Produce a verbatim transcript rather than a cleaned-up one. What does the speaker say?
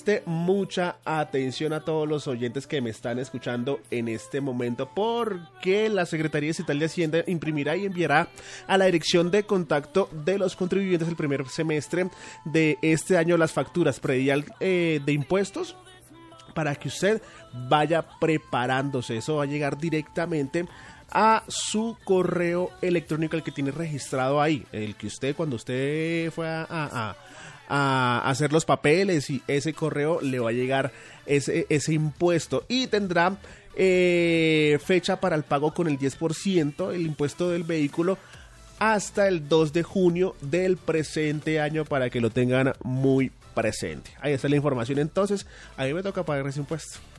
Preste mucha atención a todos los oyentes que me están escuchando en este momento, porque la Secretaría Estatal de Hacienda imprimirá y enviará a la dirección de contacto de los contribuyentes el primer semestre de este año las facturas predial eh, de impuestos, para que usted vaya preparándose. Eso va a llegar directamente a su correo electrónico, el que tiene registrado ahí, el que usted, cuando usted fue a, a, a hacer los papeles, y ese correo le va a llegar ese, ese impuesto, y tendrá eh, fecha para el pago con el diez por ciento, el impuesto del vehículo, hasta el dos de junio del presente año, para que lo tengan muy presente. Ahí está la información. Entonces, a mí me toca pagar ese impuesto.